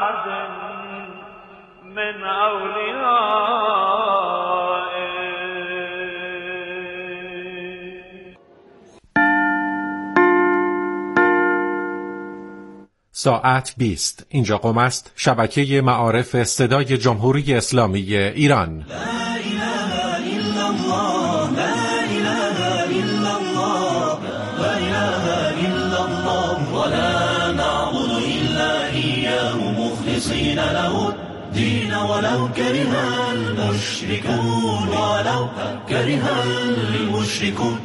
أحد من أوليائه. ساعت 20. اینجا قم است، شبکه معارف صدای جمهوری اسلامی ایران. له الدين ولو كره المشركون ولو كره المشركون.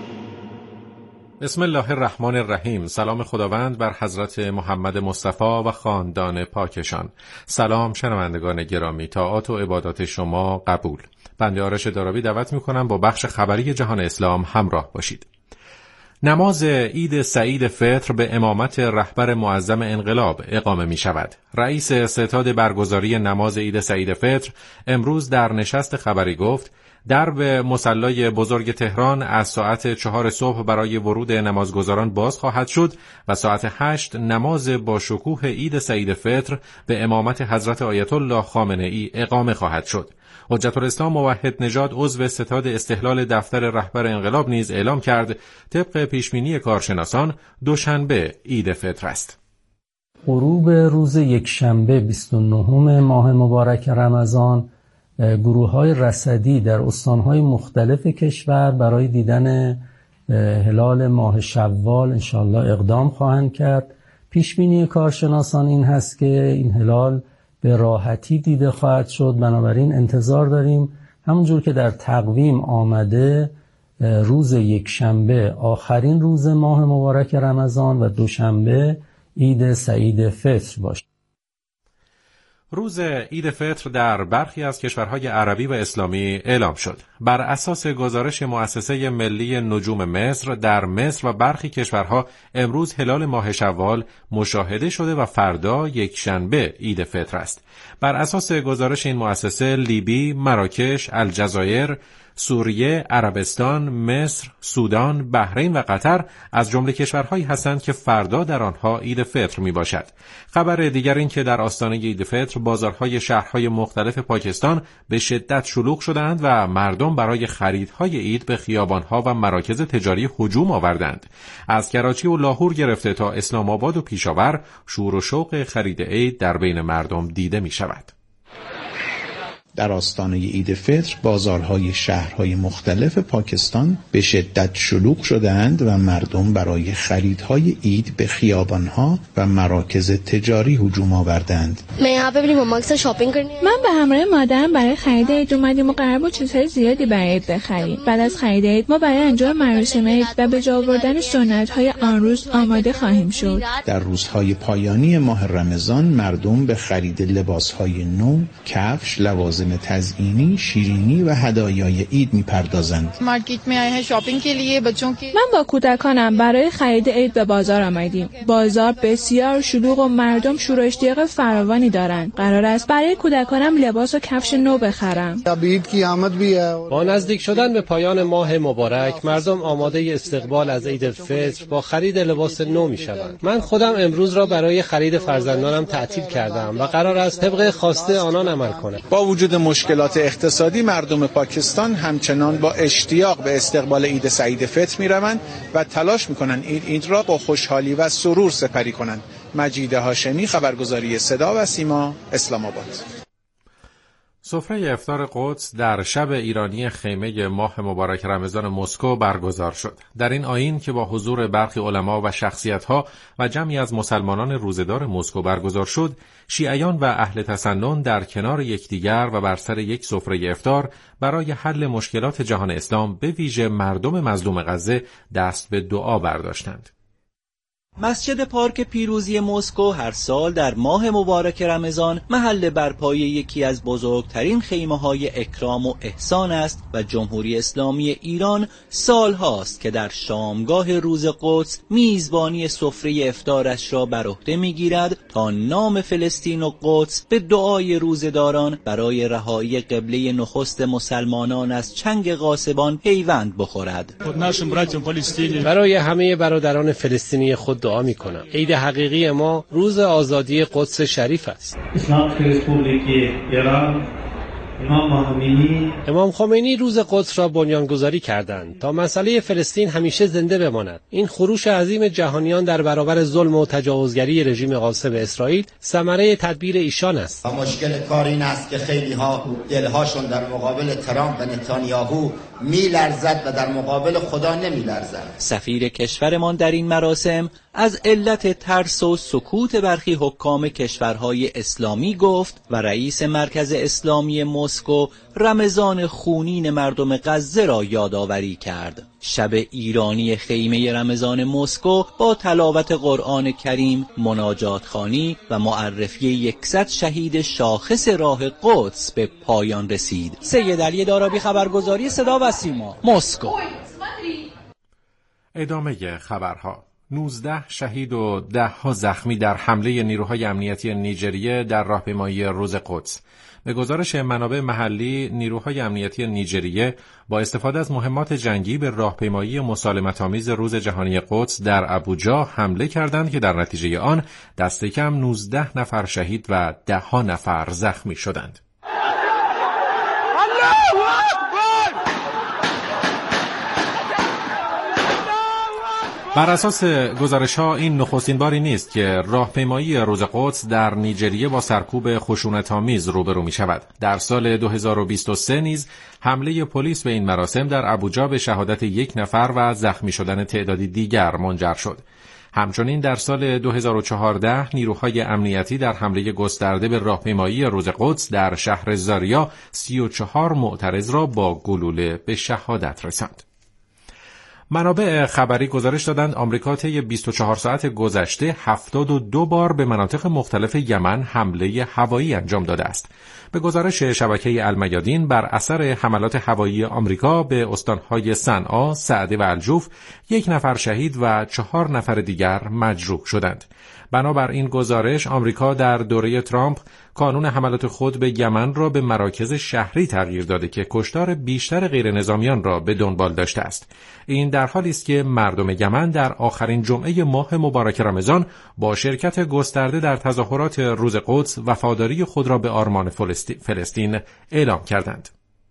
بسم الله الرحمن الرحیم. سلام خداوند بر حضرت محمد مصطفی و خاندان پاکشان. سلام شنوندگان گرامی، طاعات و عبادات شما قبول. بنده آرش دارابی دعوت میکنم با بخش خبری جهان اسلام همراه باشید. نماز عید سعید فطر به امامت رهبر معظم انقلاب اقامه می شود. رئیس ستاد برگزاری نماز عید سعید فطر امروز در نشست خبری گفت درب مصلی بزرگ تهران از ساعت 4 صبح برای ورود نمازگزاران باز خواهد شد و ساعت 8 نماز با شکوه عید سعید فطر به امامت حضرت آیت الله خامنه ای اقامه خواهد شد. حجت الاسلام موحد نژاد عضو ستاد استقلال دفتر رهبر انقلاب نیز اعلام کرد طبق پیشبینی کارشناسان دوشنبه عید فطر است. غروب روز یکشنبه 29 ماه مبارک رمضان گروه‌های رصدی در استان‌های مختلف کشور برای دیدن هلال ماه شوال انشالله اقدام خواهند کرد. پیشبینی کارشناسان این هست که این هلال به راحتی دیده خواهد شد، بنابراین انتظار داریم همونجور که در تقویم آمده روز یکشنبه آخرین روز ماه مبارک رمضان و دوشنبه عید سعید فطر باشه. روز عید فطر در برخی از کشورهای عربی و اسلامی اعلام شد. بر اساس گزارش مؤسسه ملی نجوم مصر، در مصر و برخی کشورها امروز هلال ماه شوال مشاهده شده و فردا یکشنبه عید فطر است. بر اساس گزارش این مؤسسه لیبی، مراکش، الجزایر، سوریه، عربستان، مصر، سودان، بحرین و قطر از جمله کشورهایی هستند که فردا در آنها عید فطر می باشد. خبر دیگر این که در آستانه عید فطر بازارهای شهرهای مختلف پاکستان به شدت شلوغ شدند و مردم برای خریدهای عید به خیابانها و مراکز تجاری هجوم آوردند. از کراچی و لاهور گرفته تا اسلام آباد و پیشاور شور و شوق خرید عید در بین مردم دیده می شود. در آستانه عید فطر بازارهای شهرهای مختلف پاکستان به شدت شلوغ شدند و مردم برای خریدهای عید به خیابانها و مراکز تجاری هجوم آوردند. من به همراه مادرم برای خرید عید اومدیم و قرار بود چیزهای زیادی برای عید بخریم. بعد از خرید عید ما برای انجام مراسم عید و به جا آوردن سنت‌های آن روز آماده خواهیم شد. در روزهای پایانی ماه رمضان مردم به خرید لباسهای نو، کفش، لوازم تزئینی، شیرینی و هدایای عید می‌پردازند. مارکت میں آئے ہیں شاپینگ کے لیے بچوں کی. من با کودکانم برای خرید عید به بازار آمدیم. بازار بسیار شلوغ و مردم شور و اشتیاق فراوانی دارند. قرار است برای کودکانم لباس و کفش نو بخرم. عید کی آمد بھی ہے. با نزدیک شدن به پایان ماه مبارک مردم آماده استقبال از عید فطر با خرید لباس نو می‌شوند. من خودم امروز را برای خرید فرزندانم تعطیل کردم و قرار است طبق خواسته آنان عمل کنم. با وجود مشکلات اقتصادی مردم پاکستان همچنان با اشتیاق به استقبال عید سعید فطر می‌روند و تلاش می‌کنند عید را با خوشحالی و سرور سپری کنند. مجید هاشمی، خبرگزاری صدا و سیما، اسلام آباد. سفره افطار قدس در شب ایرانی خیمه ماه مبارک رمضان مسکو برگزار شد. در این آیین که با حضور برخی علما و شخصیت‌ها و جمعی از مسلمانان روزه‌دار مسکو برگزار شد، شیعیان و اهل تسنن در کنار یکدیگر و بر سر یک سفره افطار برای حل مشکلات جهان اسلام به ویژه مردم مظلوم غزه دست به دعا برداشتند. مسجد پارک پیروزی مسکو هر سال در ماه مبارک رمضان محل برپای یکی از بزرگترین خیمه‌های اکرام و احسان است و جمهوری اسلامی ایران سالهاست که در شامگاه روز قدس میزبانی سفره افطارش را بر عهده می‌گیرد تا نام فلسطین و قدس به دعای روزه‌داران برای رهایی قبله نخست مسلمانان از چنگ غاصبان پیوند بخورد. برای همه برادران فلسطینی خود دعا میکنم. عید حقیقی ما روز آزادی قدس شریف است. امام خمینی روز قدس را بنیانگذاری کردند تا مسئله فلسطین همیشه زنده بماند. این خروش عظیم جهانیان در برابر ظلم و تجاوزگری رژیم غاصب اسرائیل ثمره تدبیر ایشان است. مشکل کار این است که خیلی ها دلهاشون در مقابل ترامپ و نتانیاهو میلرزد و در مقابل خدا نمیلرزد. سفیر کشورمان در این مراسم از علت ترس و سکوت برخی حکام کشورهای اسلامی گفت و رئیس مرکز اسلامی مسکو رمضان خونین مردم غزه را یادآوری کرد. شب ایرانی خیمه رمضان مسکو با تلاوت قرآن کریم، مناجات خوانی و معرفی 100 شهید شاخص راه قدس به پایان رسید. سید علی دارابی، خبرگزاری صدا و سیما، مسکو. ادامه خبرها. 19 شهید و 10 زخمی در حمله نیروهای امنیتی نیجریه در راهپیمایی روز قدس. به گزارش منابع محلی، نیروهای امنیتی نیجریه با استفاده از مهمات جنگی به راهپیمایی مسالمت‌آمیز روز جهانی قدس در ابوجا حمله کردند که در نتیجه آن دست کم 19 نفر شهید و 10 نفر زخمی شدند. بر اساس گزارش‌ها این نخستین باری نیست که راهپیمایی روز قدس در نیجریه با سرکوب خشونت‌آمیز روبرو می‌شود. در سال 2023 نیز حمله پلیس به این مراسم در ابوجا به شهادت 1 نفر و زخمی شدن تعدادی دیگر منجر شد. همچنین در سال 2014 نیروهای امنیتی در حمله گسترده به راهپیمایی روز قدس در شهر زاریا 34 معترض را با گلوله به شهادت رساند. منابع خبری گزارش دادند آمریکا طی 24 ساعت گذشته 72 بار به مناطق مختلف یمن حمله هوایی انجام داده است. به گزارش شبکه المیادین، بر اثر حملات هوایی آمریکا به استانهای صنعا، سعده و الجوف 1 نفر شهید و 4 نفر دیگر مجروح شدند. بنابر این گزارش، آمریکا در دوره ترامپ کانون حملات خود به یمن را به مراکز شهری تغییر داده که کشتار بیشتر غیر نظامیان را به دنبال داشته است. این در حالی است که مردم یمن در آخرین جمعه ماه مبارک رمضان با شرکت گسترده در تظاهرات روز قدس وفاداری خود را به آرمان فلسطین اعلام کردند.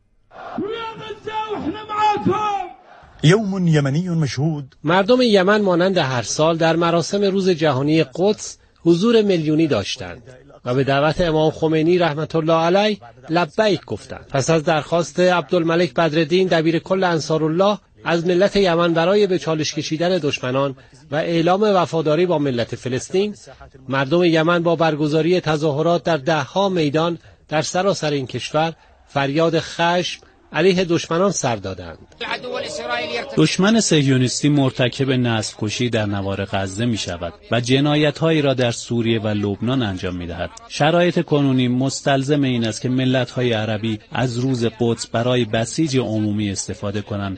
یوم یمنی مشهود. مردم یمن مانند هر سال در مراسم روز جهانی قدس حضور میلیونی داشتند و به دعوت امام خمینی رحمت الله علیه لبیک گفتند. پس از درخواست عبدالملک بدرالدین دبیر کل انصارالله از ملت یمن برای به چالش کشیدن دشمنان و اعلام وفاداری با ملت فلسطین، مردم یمن با برگزاری تظاهرات در 10 میدان در سراسر این کشور فریاد خشم علیه دشمنان سر دادند. دشمن صهیونیستی مرتکب نسل‌کشی در نوار غزه می شود و جنایت‌هایی را در سوریه و لبنان انجام می دهد. شرایط کنونی مستلزم این است که ملت‌های عربی از روز قدس برای بسیج عمومی استفاده کنند.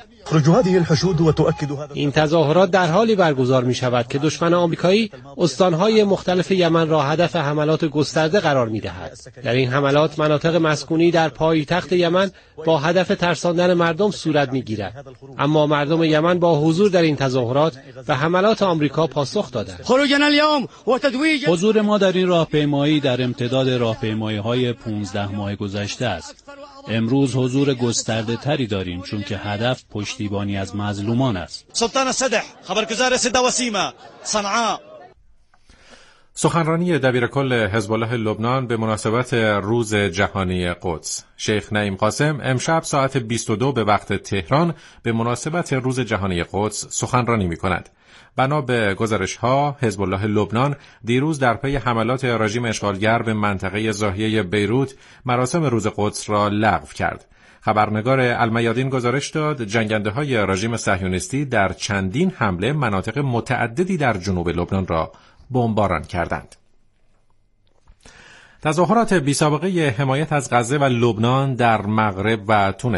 این تظاهرات در حالی برگزار می شود که دشمن آمریکایی استانهای مختلف یمن را هدف حملات گسترده قرار می دهد. در این حملات مناطق مسکونی در پایتخت یمن با هدف ترساندن مردم صورت می گیرد. اما مردم یمن با حضور در این تظاهرات و حملات آمریکا پاسخ دادند. حضور ما در این راهپیمایی در امتداد راهپیمایی‌های 15 ماه گذشته است. امروز حضور گسترده تری داریم چون که هدف پشتیبانی از مظلومان است. سلطان السدح، خبرگزار صدا و سیما، صنعاء. سخنرانی دبیرکل حزب الله لبنان به مناسبت روز جهانی قدس. شیخ نعیم قاسم امشب ساعت 22 به وقت تهران به مناسبت روز جهانی قدس سخنرانی می‌کند. بنا به گزارش‌ها، حزب الله لبنان دیروز در پی حملات رژیم اشغالگر به منطقه ضاحیه بیروت مراسم روز قدس را لغو کرد. خبرنگار المیادین گزارش داد جنگنده‌های رژیم صهیونیستی در چندین حمله مناطق متعددی در جنوب لبنان را بمباران کردند. تظاهرات بی‌سابقه حمایت از غزه و لبنان در مغرب و تونس.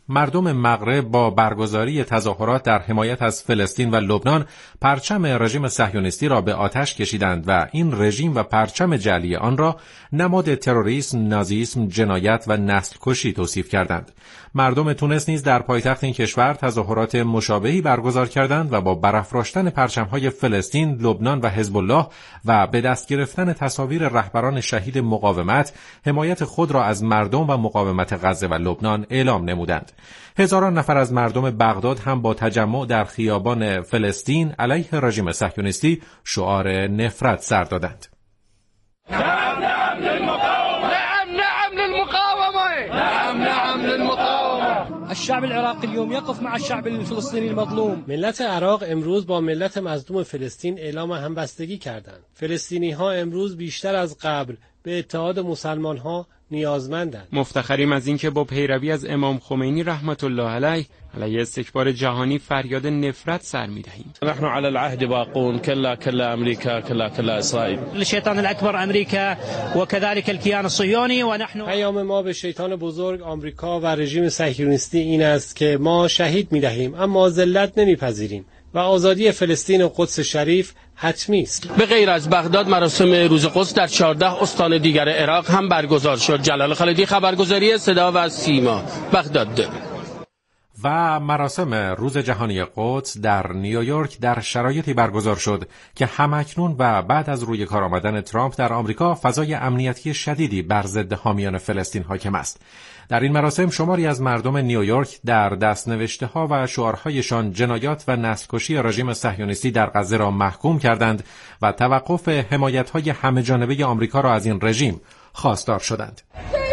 مردم مغرب با برگزاری تظاهرات در حمایت از فلسطین و لبنان پرچم رژیم صهیونیستی را به آتش کشیدند و این رژیم و پرچم جعلی آن را نماد تروریسم، نازیسم، جنایت و نسل‌کشی توصیف کردند. مردم تونس نیز در پایتخت این کشور تظاهرات مشابهی برگزار کردند و با برافراشتن پرچم‌های فلسطین، لبنان و حزب الله و به دست گرفتن تصاویر رهبران شهید مقاومت، حمایت خود را از مردم و مقاومت غزه و لبنان اعلام نمودند. هزاران نفر از مردم بغداد هم با تجمع در خیابان فلسطین علیه رژیم صهیونیستی شعار نفرت سر دادند. نعم نعم للمقاومة، نعم نعم للمقاومة، نعم نعم للمقاومة. الشعب العراقي اليوم يقف مع الشعب الفلسطيني المظلوم. ملت عراق امروز با ملت مظلوم فلسطین اعلام همبستگی کردند. فلسطینی ها امروز بیشتر از قبل به اتحاد مسلمان ها نیازمندند. مفتخریم از اینکه با پیروی از امام خمینی رحمت الله علیه استکبار جهانی فریاد نفرت سر می‌دهیم. نحن على العهد باقون، كلا كلا امریکا، كلا كلا اسرائیل. الشیطان الاکبر امریکا و كذلك الكيان الصهيوني و نحن. پیام ما به شیطان بزرگ آمریکا و رژیم صهیونیستی این است که ما شهید می‌دهیم اما ذلت نمی‌پذیریم و آزادی فلسطین و قدس شریف حتمی است. به غیر از بغداد مراسم روز قدس در 14 استان دیگر عراق هم برگزار شد. جلال خالدی، خبرگزاری صدا و سیما، بغداد. و مراسم روز جهانی قدس در نیویورک در شرایطی برگزار شد که همکنون و بعد از روی کار آمدن ترامپ در آمریکا فضای امنیتی شدیدی بر ضد حامیان فلسطین حاکم است. در این مراسم شماری از مردم نیویورک در دستنوشته‌ها و شعارهایشان جنایات و نسل‌کشی رژیم صهیونیستی در غزه را محکوم کردند و توقف حمایت‌های همه‌جانبه آمریکا را از این رژیم خواستار شدند.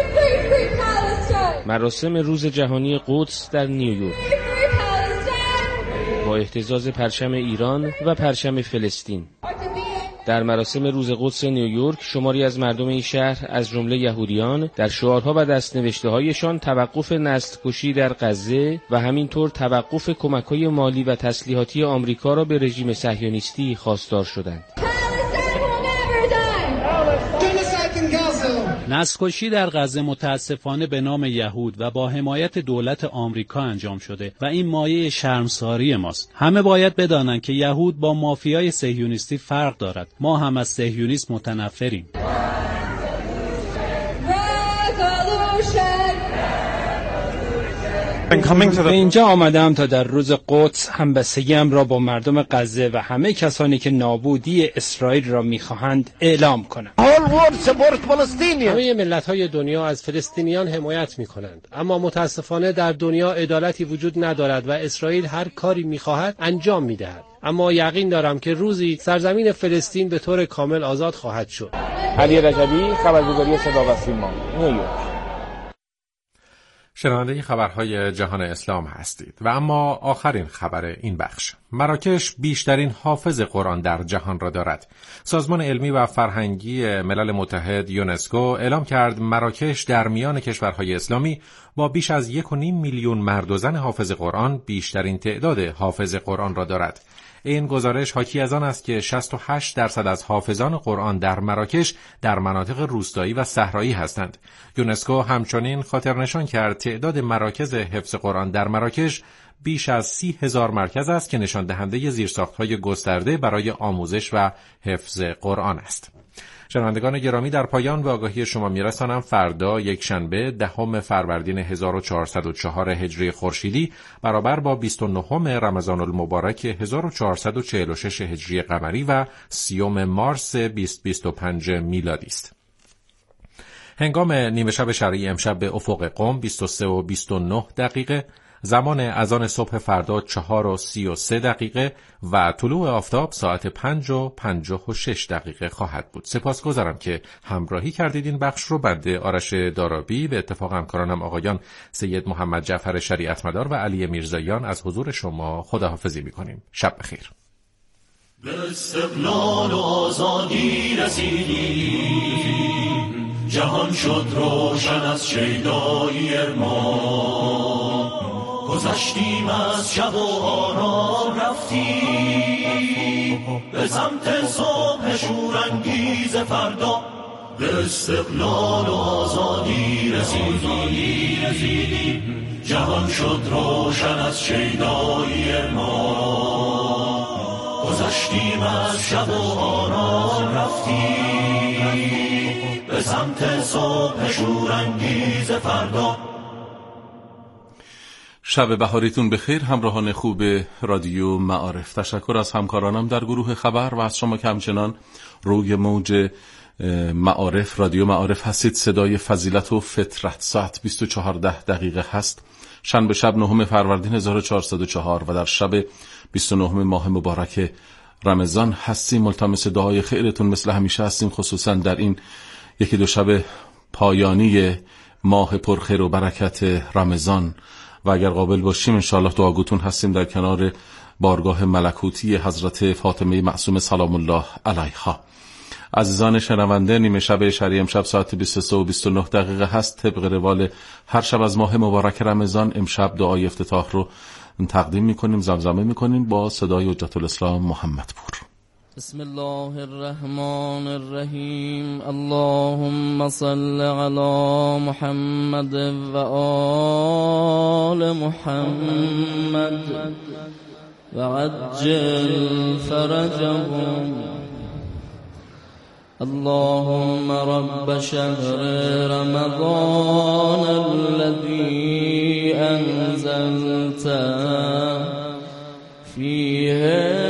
مراسم روز جهانی قدس در نیویورک با اهتزاز پرچم ایران و پرچم فلسطین. در مراسم روز قدس نیویورک شماری از مردم این شهر از جمله یهودیان در شعارها و دستنوشته‌هایشان توقف نسل‌کشی در غزه و همینطور توقف کمک‌های مالی و تسلیحاتی آمریکا را به رژیم صهیونیستی خواستار شدند. نسل‌کشی در غزه متاسفانه به نام یهود و با حمایت دولت آمریکا انجام شده و این مایه شرمساری ماست. همه باید بدانند که یهود با مافیای صهیونیستی فرق دارد. ما هم از صهیونیسم متنفریم. به اینجا آمدم تا در روز قدس همبستگی‌ام را با مردم غزه و همه کسانی که نابودی اسرائیل را می‌خواهند اعلام کنم. همه ملت‌های دنیا از فلسطینیان حمایت می‌کنند، اما متاسفانه در دنیا عدالتی وجود ندارد و اسرائیل هر کاری می‌خواهد انجام می‌دهد. اما یقین دارم که روزی سرزمین فلسطین به طور کامل آزاد خواهد شد. علی رجبی، خبرگزاری صدا و سیما، نیویورک. شنونده خبرهای جهان اسلام هستید و اما آخرین خبر این بخش. مراکش بیشترین حافظ قرآن در جهان را دارد. سازمان علمی و فرهنگی ملل متحد یونسکو اعلام کرد مراکش در میان کشورهای اسلامی با بیش از 1.5 میلیون مرد و زن حافظ قرآن بیشترین تعداد حافظ قرآن را دارد. این گزارش حاکی از آن است که 68% از حافظان قرآن در مراکش در مناطق روستایی و صحرایی هستند. یونسکو همچنین خاطر نشان کرد تعداد مراکز حفظ قرآن در مراکش بیش از 30,000 مرکز است که نشان دهنده زیرساخت‌های گسترده برای آموزش و حفظ قرآن است. شنوندگان گرامی، در پایان به آگاهی شما میرسانم فردا یکشنبه 10 فروردین 1404 هجری خورشیدی برابر با 29 رمضان المبارک 1446 هجری قمری و 30 مارس 2025 میلادی است. هنگام نیمه شب شرعی امشب به افق قم 23 و 29 دقیقه، زمان اذان صبح فردا 4 و 33 دقیقه و طلوع آفتاب ساعت 5 و 56 دقیقه خواهد بود. سپاسگزارم که همراهی کردید. این بخش رو بنده آرش دارابی به اتفاق همکارانم آقایان سید محمد جعفر شریعتمدار و علی میرزاییان از حضور شما خداحافظی می‌کنیم. شب بخیر. به استقلال و آزادی رسیدیم، جهان شد روشن از شیدایی ما، گذشتیم از شب و آرام رفتیم به سمت صبح شورانگیز فردا. به استقلال و آزادی رسیدیم. جهان شد روشن از شیدایی ما، گذشتیم از شب و آرام رفتیم به سمت صبح شورانگیز فردا. شب بهاریتون بخیر همراهان خوب رادیو معارف. تشکر از همکارانم در گروه خبر و از شما که همچنان روی موج معارف رادیو معارف هستید. صدای فضیلت و فطرت ساعت 24:10 هست. شنبه شب 9 فروردین 1404 و در شب 29 ماه مبارک رمضان هستیم. ملتمس دعای خیرتون مثل همیشه هستیم، خصوصا در این یکی دو شب پایانی ماه پرخیر و برکت رمضان و اگر قابل باشیم انشاءالله دعاگوتون هستیم در کنار بارگاه ملکوتی حضرت فاطمه معصومه سلام الله علیها. عزیزان شنونده، نیمه شب شرعی امشب ساعت 23:29 هست. طبق روال هر شب از ماه مبارک رمضان امشب دعای افتتاح رو تقدیم میکنیم، زمزمه میکنیم با صدای حجت الاسلام محمدپور. بسم الله الرحمن الرحیم. اللهم صل علی محمد و آل محمد و عجل فرجهم. اللهم رب شهر رمضان الذي أنزلت فيه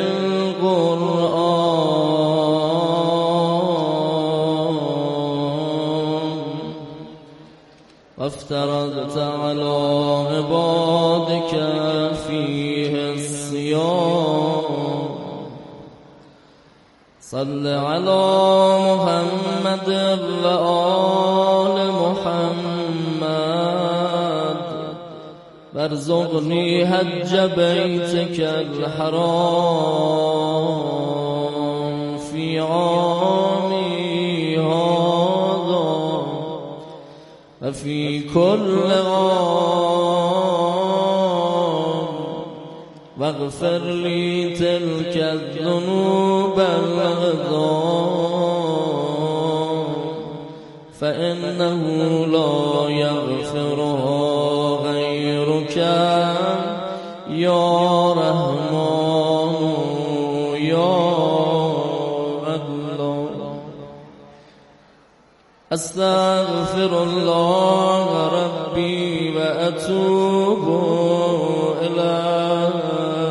القرآن وافترضت على عبادك فيه الصيام. صل على محمد و آل محمد وارزقني حج بيتك الحرام في عامي هذا وفي كل عام واغفر لي تلك الذنوب العظام فإنه لا يغفرها غيرك يا رحمن يا الله. أستغفر الله ربي وأتوب إليه.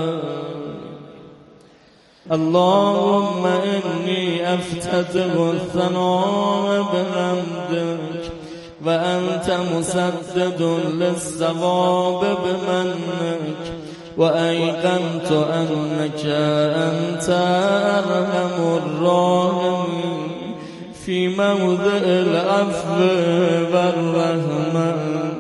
اللهم إني أفتتح الثناء بحمدك وأنت مسدد للصواب بمنك وأيقنت أنك أنت أرحم الراحمين في موضع العفو والرحمة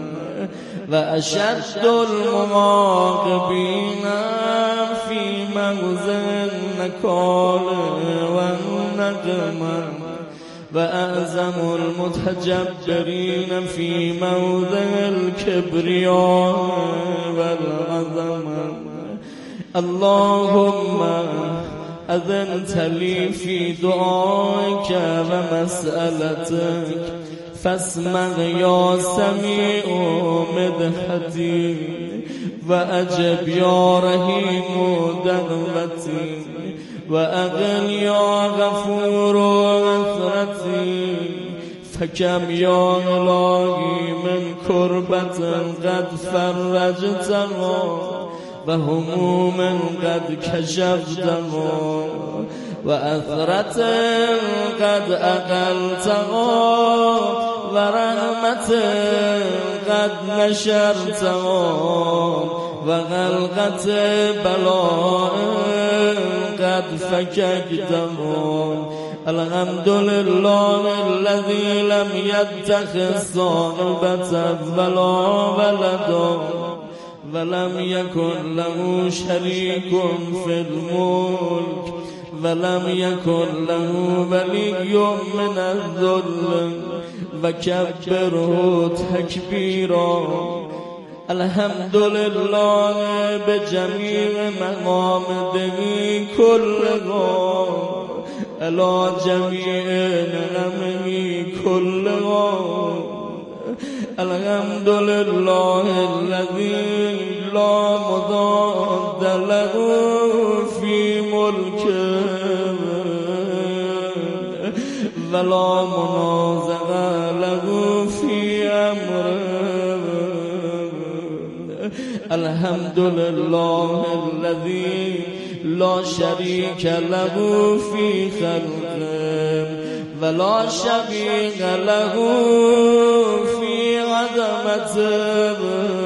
وأشد المعاقبين في موضع النكال والندمة وأعظم المتجبرين في موضع الكبرياء والعظمة. اللهم أذنت لي في دعائك ومسألتك فاسمع يا سميع مدحتي وأجب يا رحيم دعوتي وأغن يا غفور عثرتي. فكم يا إلهي من كربة قد فرجتها وهموم قد كشفتها وأثرة قد أقلتها ورحمة قد نشرتها وغلقة بلاء قد فككتها. الحمد لله الذي لم يتخذ صاحبة ولا ولدا ولم يكن له شريك في الملك ولم يكن له ولي من الذل وكبره تكبيرا. الحمد لله بجميع محامده كلها إلى جميع نعمه كلها الحمد لله الذي لا مضاد له في ملكه ولا منازع له في أمره الحمد لله الذي لا شريك له في خلقه ولا شبيه له في عظمته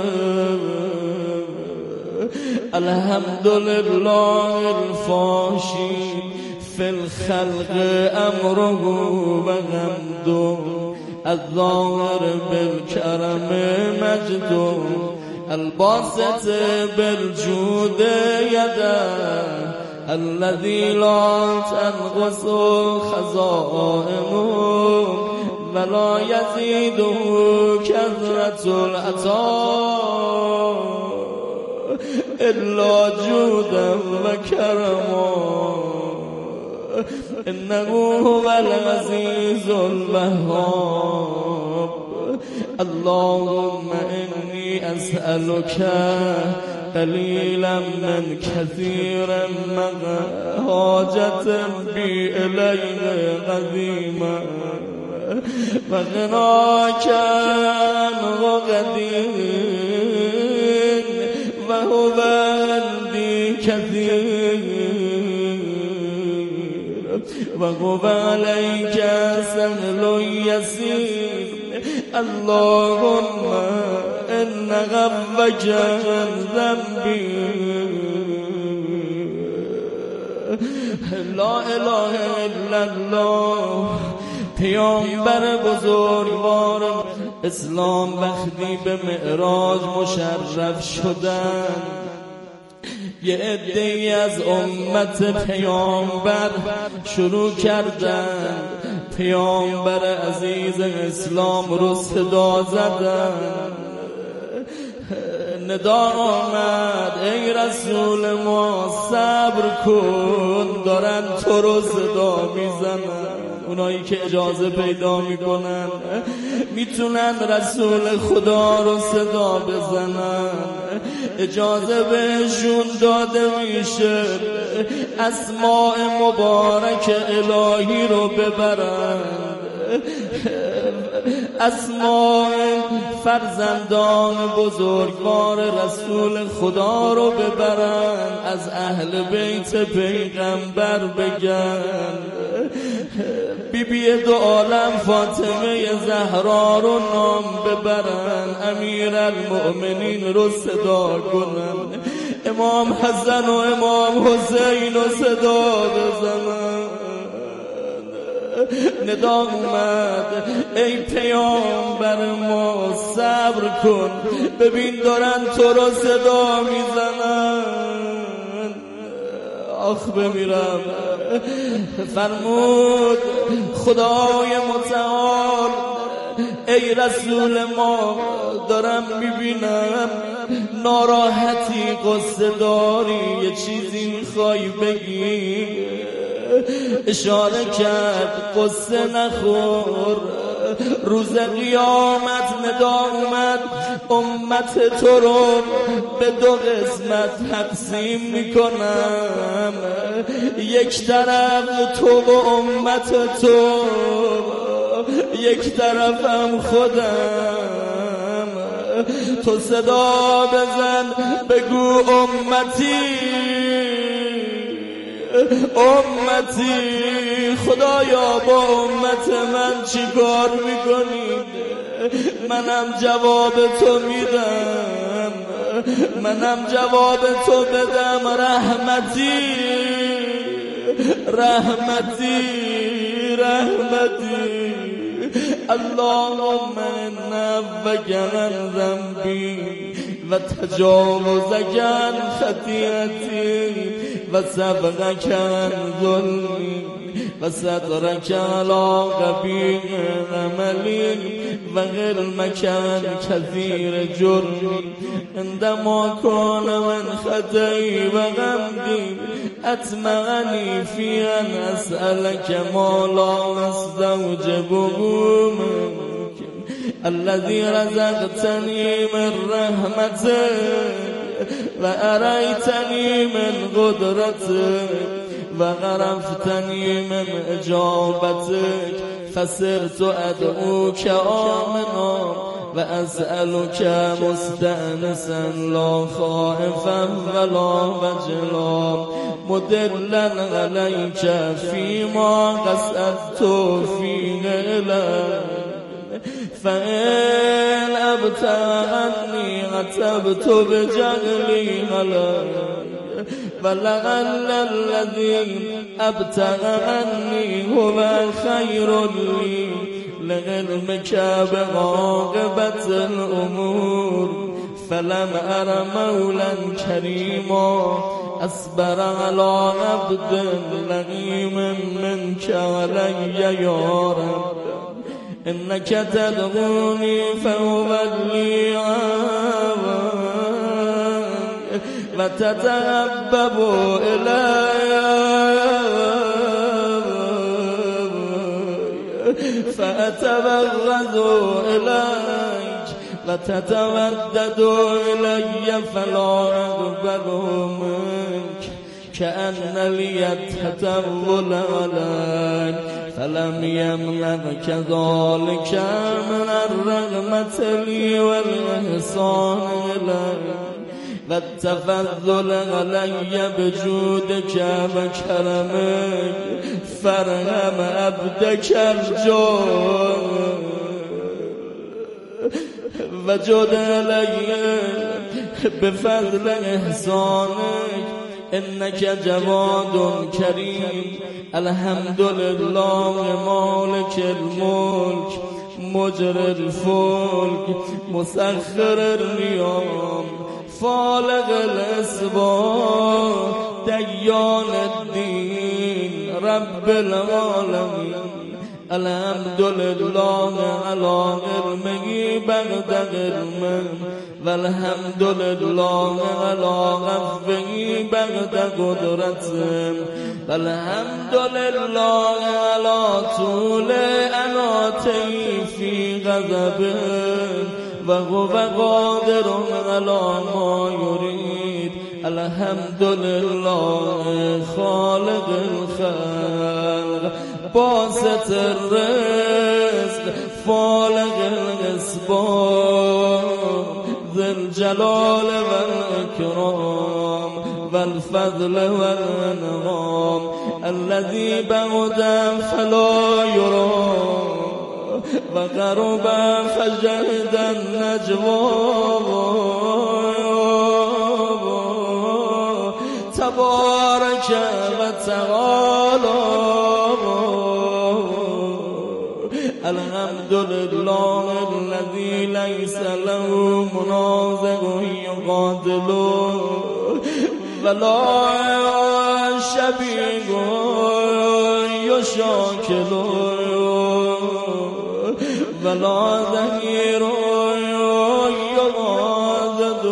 الحمد لله الفاشي في الخلق أمره وغمده الظاهر بالكرم مجده الباسط بالجود يده الذي لا تنقص خزائنه ولا يزيده كثرة العطاء إلا جودا وكرما إنه هو العزيز الوهاب اللهم إني أسألك قليلا من كثيرا حاجة بي إليه قديما وغناك عن غدير وهو عندي كثير وهو عليك سهل يسير اللهم إن غفك عن ذنبي لا إله إلا الله پیامبر بزرگوار اسلام وقتی به معراج مشرف شدن یه عده‌ای از امت پیامبر شروع کردن پیامبر عزیز اسلام رو صدا زدن ندا آمد ای رسول ما صبر کن دارن تو رو صدا میزنن اونایی که اجازه پیدا میکنن میتونن رسول خدا رو صدا بزنن اجازه بهشون داده میشه اسماء مبارک الهی رو ببرن اسماء فرزندان بزرگوار رسول خدا رو ببرن از اهل بیت پیغمبر بگن بیبی دو عالم فاطمه زهرا رو نام ببرن امیر المؤمنین رو صدا کنن امام حسن و امام حسین رو صدا بزنن ندا اومد ای پیامبر ما صبر کن ببین دارن تو رو صدا میزنن آخ بمیرم فرمود خدای متعال ای رسول ما دارم میبینم ناراحتی قصه داری یه چیزی میخوای بگی اشاره کرد قصه نخور روز قیامت ندا اومد امت تو رو به دو قسمت تقسیم میکنم یک طرف تو و امت تو یک طرفم خودم تو صدا بزن بگو امتی خدایا با امت من چی کار میکنی منم جواب تو میدم منم جواب تو بدم رحمتی اللهم انك عن ذنبي وتجاوزك عن خطيئتي وسبقك عن ظلمي و سترک علی قبیح عملی و علمک عن کثیر جرمی عندما کان من خطئی و غمدی اطمعنی فی ان اسألک ما لا استوجبه الذي رزقتني من رحمتك وأريتني من قدرتك وغرفتني من إجابتك فصرت أدعوك آمنا وأسألك مستأنسا لا خائفا ولا وجلا مدلا عليك فيما قصدت فيه إليك فإن أبتغني عتبت بجهلي عليك ولعل الذي أبتغني هو خير لي لعلمك بعاقبة الأمور فلم أر مولا كريما أصبر على عبد لئيم منك علي يا رب إنك تدعوني فأولي وتتهبب إلي فأتبغض إليك وتتودد إلي فلا أقبل منك كأن لي التطول عليك فلم يمنعك ذلك من الرغمة لي والإحسان إليك والتفضل علي بجودك وكرمك فارحم عبدك الجود وجد علي بفضل إحسانك إنك جواد كريم الحمد لله مالك الملك مجري الفلك مسخر الرياح فالق الأسباب ديان الدين رب العالمين الحمد لله على علمه بعد علمه والحمد لله على عفوه بعد قدرته والحمد لله على طول أناته في غضبه وهو قادر على ما يريد الحمد لله خالق الخلق باسط الرزق فالق الأسباب ذي الجلال والإكرام والفضل والإنعام الذي بعد فلا يرى وقرب فجهد النجوى تبارك وتعالى الحمد لله الذي ليس له منازع يقاتله ولا شبيه يشاكله ولا ظهير يغاضد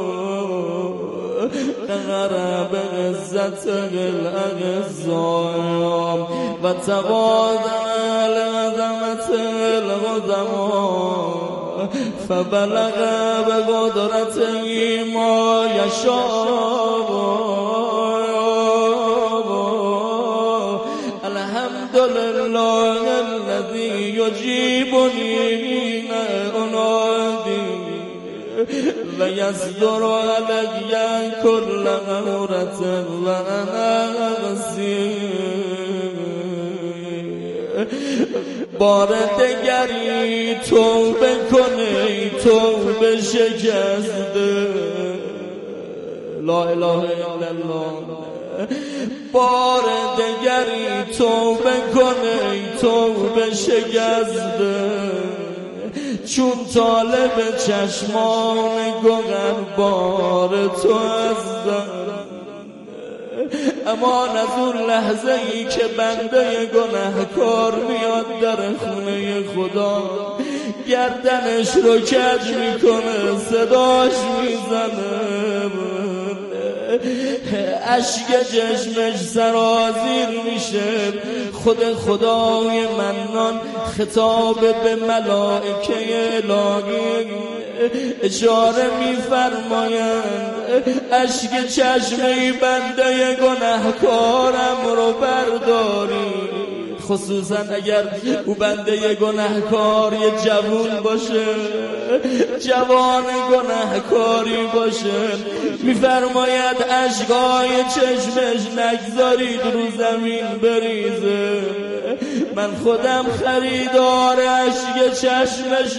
قهر بعزته الأعزاء وتواضع لعظمة العظماء فبلغ بقدرته ما يشاء الحمد لله الذي يجيبني حين أنادي ويصدر علي كل غورة وأنا أغسي بار دگری توبه کنی توبه شکسته لا اله الا الله بار دگری توبه کنی توبه شکسته چون طالب چشمان گوهر بار تو هستم امان از اون لحظه ای که بنده گناهکار میاد در خونه خدا، گردنش رو کج میکنه، صداش میزنه، اشک چشمش سرازیر میشه. خود خدای منان خطاب به ملائکه الهی اشاره میفرمایند اشک چشمی بنده گناهکارم رو برداری، خصوصا اگر او بنده گناهکار یه جوان باشه، جوان گناهکاری باشه، میفرماید اشکای چشمش نگذارید رو زمین بریزه. من خودم خریدار اشک چشمش